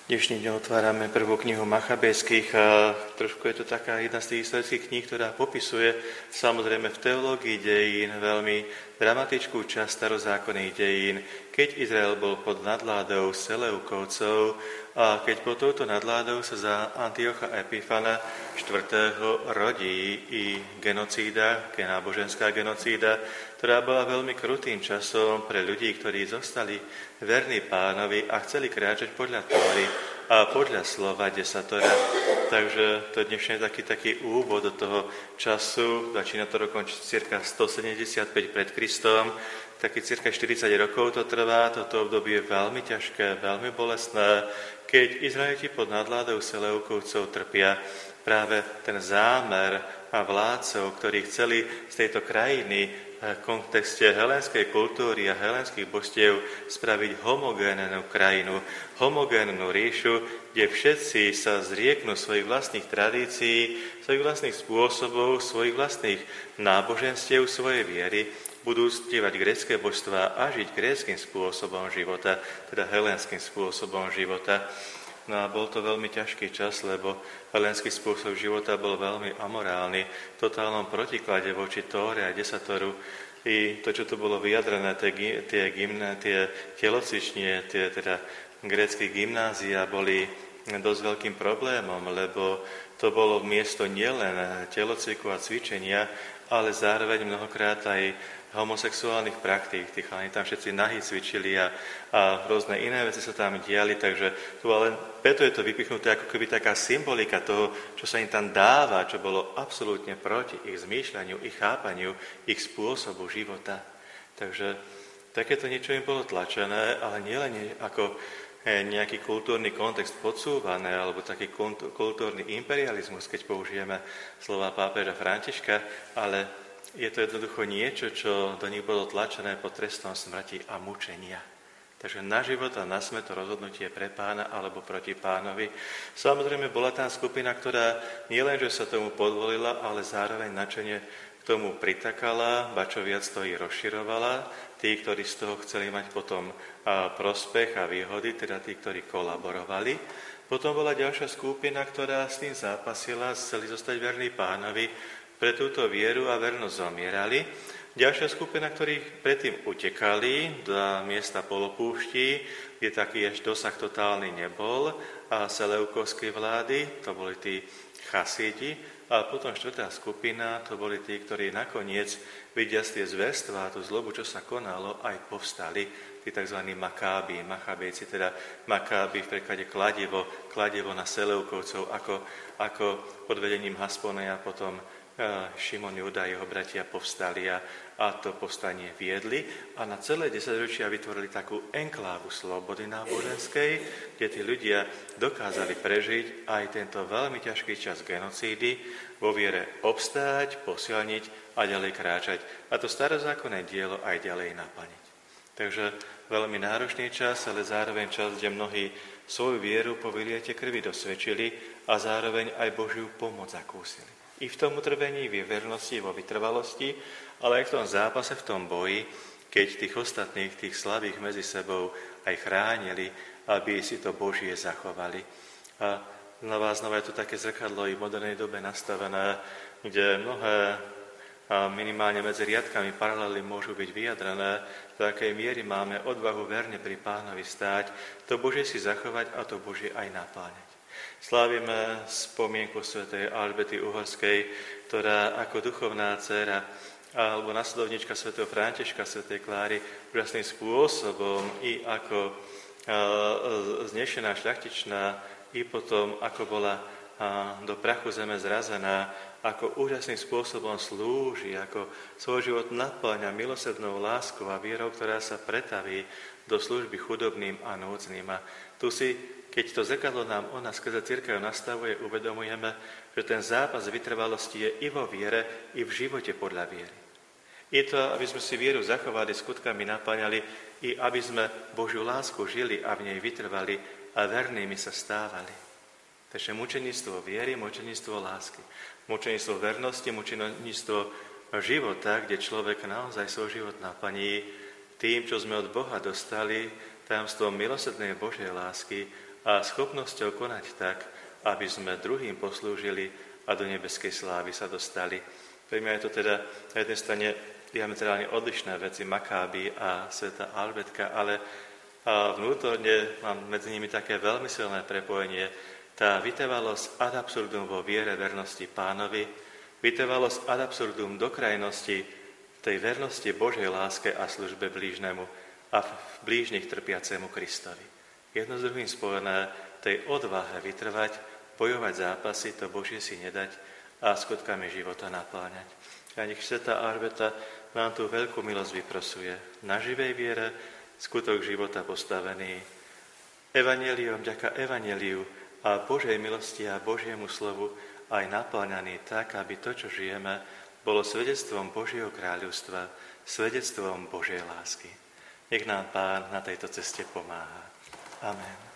Dnešným dňom otvárame prvú knihu Machabejských a trošku je to taká jedna z tých historických kníh, ktorá popisuje samozrejme v teológii dejín veľmi dramatickú časť starozákonných dejín, keď Izrael bol pod nadvládou Seleukovcov a keď pod touto nadvládou sa za Antiocha Epifana IV. Rodí i genocída, náboženská genocída, ktorá bola veľmi krutým časom pre ľudí, ktorí zostali verní Pánovi a chceli kráčať podľa Tóry a podľa slova desatora. Takže to dnešne je taký úvod do toho času, začína to rokom cirka 175 pred Kristom, taký cirka 40 rokov to trvá, toto obdobie je veľmi ťažké, veľmi bolestné, keď Izraeliti pod nadvládou Seleukovcov trpia práve ten zámer a vládcov, ktorí chceli z tejto krajiny v kontexte helénskej kultúry a helénskych božstiev spraviť homogénnu krajinu, homogénnu ríšu, kde všetci sa zrieknú svojich vlastných tradícií, svojich vlastných spôsobov, svojich vlastných náboženstiev, svojej viery, budú uctievať grécke božstvá a žiť gréckym spôsobom života, teda helénskym spôsobom života. No a bol to veľmi ťažký čas, lebo helénsky spôsob života bol veľmi amorálny, v totálnom protiklade voči Tóre a desatoru. I to, čo tu bolo vyjadrené, tie telocvične, tie teda grécke gymnázia boli dosť veľkým problémom, lebo to bolo miesto nielen telocviku a cvičenia, ale zároveň mnohokrát aj homosexuálnych praktík. Tí chalani tam všetci nahý cvičili a rôzne iné veci sa tam diali, takže tu ale preto je to vypichnuté ako keby taká symbolika toho, čo sa im tam dáva, čo bolo absolútne proti ich zmýšľaniu, ich chápaniu, ich spôsobu života. Takže takéto niečo im bolo tlačené, ale nielen ako nejaký kultúrny kontext podsúvané, alebo taký kultúrny imperializmus, keď použijeme slova pápeža Františka, ale je to jednoducho niečo, čo do nich bolo tlačené pod trestom smrti a mučenia. Takže na život a na smrť to rozhodnutie pre Pána alebo proti Pánovi. Samozrejme bola tam skupina, ktorá nielenže sa tomu podvolila, ale zároveň načene k tomu pritakala, ba čo viac to i rozširovala. Tí, ktorí z toho chceli mať potom prospech a výhody, teda tí, ktorí kolaborovali. Potom bola ďalšia skupina, ktorá s tým zápasila, chceli zostať verní Pánovi, pre túto vieru a vernosť zomierali. Ďalšia skupina, ktorí predtým utekali do miesta polopúští, kde taký až dosah totálny nebol, a Seleukovskej vlády, to boli tí chasídi, a potom štvrtá skupina, to boli tí, ktorí nakoniec, vidia tie zverstvá, tú zlobu, čo sa konalo, aj povstali, tí tzv. Machabejci, teda Makábi v preklade kladivo na Seleukovcov, ako pod vedením Hasponeja potom Šimon, Júda a jeho bratia povstali a to povstanie viedli a na celé 10 ročia vytvorili takú enklávu slobody náboženskej, kde tí ľudia dokázali prežiť aj tento veľmi ťažký čas genocídy, vo viere obstáť, posilniť a ďalej kráčať. A to starozákonné dielo aj ďalej naplniť. Takže veľmi náročný čas, ale zároveň čas, kde mnohí svoju vieru po vyliete krvi dosvedčili a zároveň aj Božiu pomoc zakúsili. I v tom utrpení, v vernosti, vo vytrvalosti, ale aj v tom zápase, v tom boji, keď tých ostatných, tých slabých medzi sebou aj chránili, aby si to Božie zachovali. A znova je to také zrkadlo i v modernej dobe nastavené, kde mnohé minimálne medzi riadkami paralely môžu byť vyjadrené, do akej miery máme odvahu verne pri Pánovi stáť, to Božie si zachovať a to Božie aj napláňať. Slávime spomienku svätej Alžbety Uhorskej, ktorá ako duchovná dcéra alebo nasledovnička svätého Františka, svätej Kláry úžasným spôsobom i ako znešená šľachtičná i potom ako bola do prachu zeme zrazená, ako úžasným spôsobom slúži, ako svoj život napĺňa milosrdnou láskou a vierou, ktorá sa pretaví do služby chudobným a núdznym. A tu si, keď to zrkadlo nám ona skrze cirkev nastavuje, uvedomujeme, že ten zápas vytrvalosti je i vo viere, i v živote podľa viery. Je to, aby sme si vieru zachovali, skutkami napĺňali, i aby sme Božiu lásku žili a v nej vytrvali a vernými sa stávali. Takže mučenictvo viery, mučenictvo lásky, mučenictvo vernosti, mučenictvo života, kde človek naozaj svoj život naplní tým, čo sme od Boha dostali, tajomstvom milosrdnej Božej lásky a schopnosťou konať tak, aby sme druhým poslúžili a do nebeskej slávy sa dostali. Pre mňa je to teda na jednej strane diametrálne odlišné veci, Maccabi a svätá Albertka, ale vnútorne mám medzi nimi také veľmi silné prepojenie. Tá vytrvalosť ad absurdum vo viere, vernosti Pánovi, vytrvalosť ad absurdum do krajnosti tej vernosti Božej láske a službe blížnemu a v blížnych trpiacemu Kristovi. Jedno s druhým spojené, tej odvahe vytrvať, bojovať zápasy, to Božie si nedať a skutkami života napláňať. A nech svätá Alberta nám tú veľkú milosť vyprosuje. Na živej viere skutok života postavený evanjeliom, vďaka evanjeliu a Božej milosti a Božiemu slovu aj napláňaný tak, aby to, čo žijeme, bolo svedectvom Božieho kráľovstva, svedectvom Božej lásky. Nech nám Pán na tejto ceste pomáha. Amen.